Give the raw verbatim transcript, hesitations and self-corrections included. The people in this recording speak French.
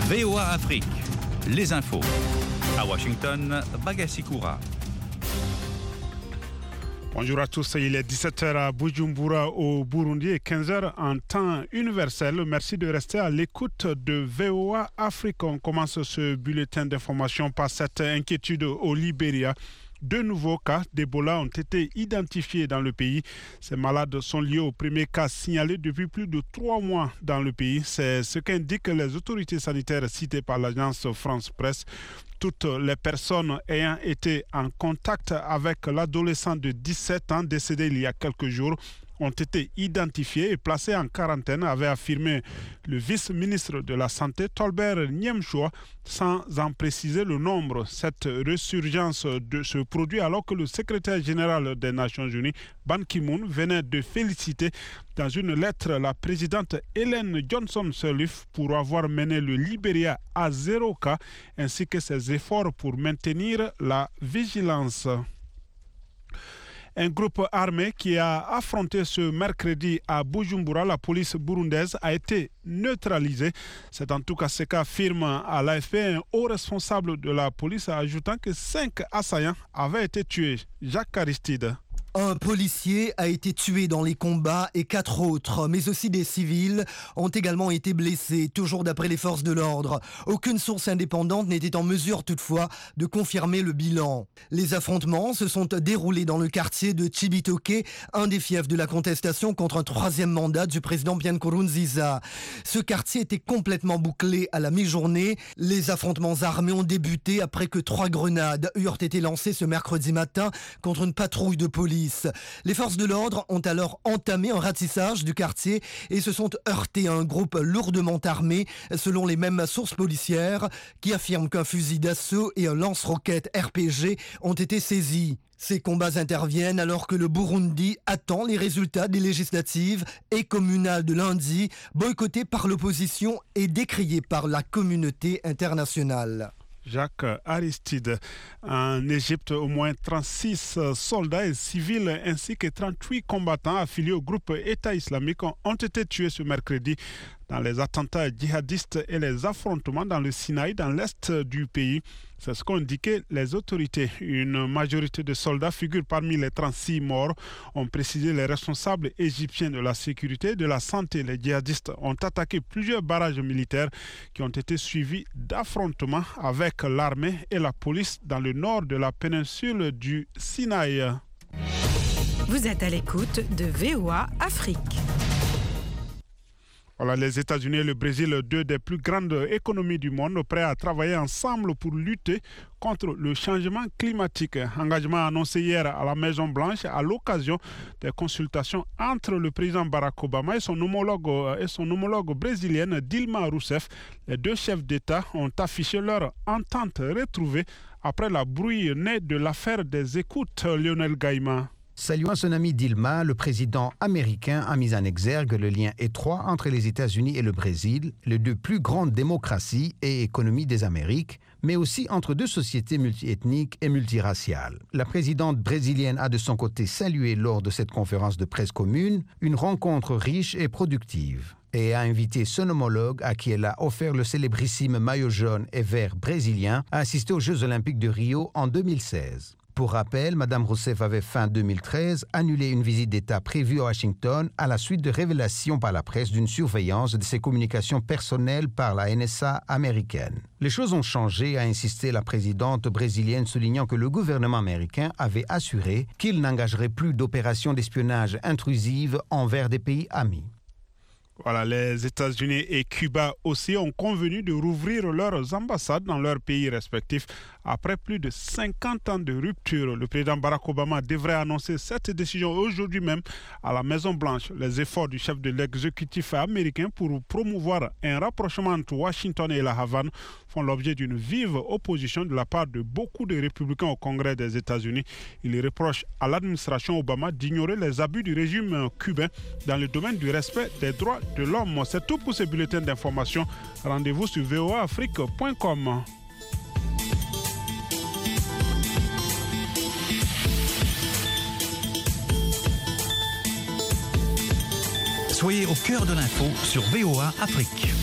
V O A Afrique, les infos. À Washington, Bagassi Koura. Bonjour à tous, il est dix-sept heures à Bujumbura au Burundi et quinze heures en temps universel. Merci de rester à l'écoute de V O A Afrique. On commence ce bulletin d'information par cette inquiétude au Libéria. Deux nouveaux cas d'Ebola ont été identifiés dans le pays. Ces malades sont liés au premier cas signalé depuis plus de trois mois dans le pays. C'est ce qu'indiquent les autorités sanitaires citées par l'agence France Presse. Toutes les personnes ayant été en contact avec l'adolescent de dix-sept ans décédé il y a quelques jours ont été identifiées et placées en quarantaine, avait affirmé le vice-ministre de la Santé, Tolbert Niemchoua, sans en préciser le nombre. Cette résurgence de ce produit alors que le secrétaire général des Nations Unies, Ban Ki-moon, venait de féliciter dans une lettre la présidente Ellen Johnson Sirleaf pour avoir mené le Libéria à zéro cas, ainsi que ses efforts pour maintenir la vigilance. Un groupe armé qui a affronté ce mercredi à Bujumbura la police burundaise a été neutralisé. C'est en tout cas ce qu'affirme à l'A F P un haut responsable de la police, ajoutant que cinq assaillants avaient été tués. Jacques Aristide. Un policier a été tué dans les combats et quatre autres, mais aussi des civils, ont également été blessés, toujours d'après les forces de l'ordre. Aucune source indépendante n'était en mesure toutefois de confirmer le bilan. Les affrontements se sont déroulés dans le quartier de Chibitoke, un des fiefs de la contestation contre un troisième mandat du président Pierre Nkurunziza. Ce quartier était complètement bouclé à la mi-journée. Les affrontements armés ont débuté après que trois grenades eurent été lancées ce mercredi matin contre une patrouille de police. Les forces de l'ordre ont alors entamé un ratissage du quartier et se sont heurtés à un groupe lourdement armé, selon les mêmes sources policières, qui affirment qu'un fusil d'assaut et un lance-roquettes R P G ont été saisis. Ces combats interviennent alors que le Burundi attend les résultats des législatives et communales de lundi, boycottées par l'opposition et décriées par la communauté internationale. Jacques Aristide. En Égypte, au moins trente-six soldats et civils ainsi que trente-huit combattants affiliés au groupe État islamique ont été tués ce mercredi dans les attentats djihadistes et les affrontements dans le Sinaï, dans l'est du pays. C'est ce qu'ont indiqué les autorités. Une majorité de soldats figure parmi les trente-six morts, ont précisé les responsables égyptiens de la sécurité et de la santé. Les djihadistes ont attaqué plusieurs barrages militaires qui ont été suivis d'affrontements avec l'armée et la police dans le nord de la péninsule du Sinaï. Vous êtes à l'écoute de V O A Afrique. Voilà, les États-Unis et le Brésil, deux des plus grandes économies du monde, prêts à travailler ensemble pour lutter contre le changement climatique. Engagement annoncé hier à la Maison-Blanche à l'occasion des consultations entre le président Barack Obama et son homologue, et son homologue brésilienne Dilma Rousseff. Les deux chefs d'État ont affiché leur entente retrouvée après la brouille née de l'affaire des écoutes. Lionel Gaïma. Saluant son ami Dilma, le président américain a mis en exergue le lien étroit entre les États-Unis et le Brésil, les deux plus grandes démocraties et économies des Amériques, mais aussi entre deux sociétés multiethniques et multiraciales. La présidente brésilienne a de son côté salué lors de cette conférence de presse commune une rencontre riche et productive, et a invité son homologue, à qui elle a offert le célébrissime maillot jaune et vert brésilien, à assister aux Jeux olympiques de Rio en deux mille seize. Pour rappel, Mme Rousseff avait fin deux mille treize annulé une visite d'État prévue à Washington à la suite de révélations par la presse d'une surveillance de ses communications personnelles par la N S A américaine. Les choses ont changé, a insisté la présidente brésilienne, soulignant que le gouvernement américain avait assuré qu'il n'engagerait plus d'opérations d'espionnage intrusives envers des pays amis. Voilà, les États-Unis et Cuba aussi ont convenu de rouvrir leurs ambassades dans leurs pays respectifs après plus de cinquante ans de rupture. Le président Barack Obama devrait annoncer cette décision aujourd'hui même à la Maison-Blanche. Les efforts du chef de l'exécutif américain pour promouvoir un rapprochement entre Washington et la Havane font l'objet d'une vive opposition de la part de beaucoup de républicains au Congrès des États-Unis. Ils reprochent à l'administration Obama d'ignorer les abus du régime cubain dans le domaine du respect des droits de l'homme. C'est tout pour ces bulletins d'information. Rendez-vous sur v o a afrique point com. Soyez au cœur de l'info sur V O A Afrique.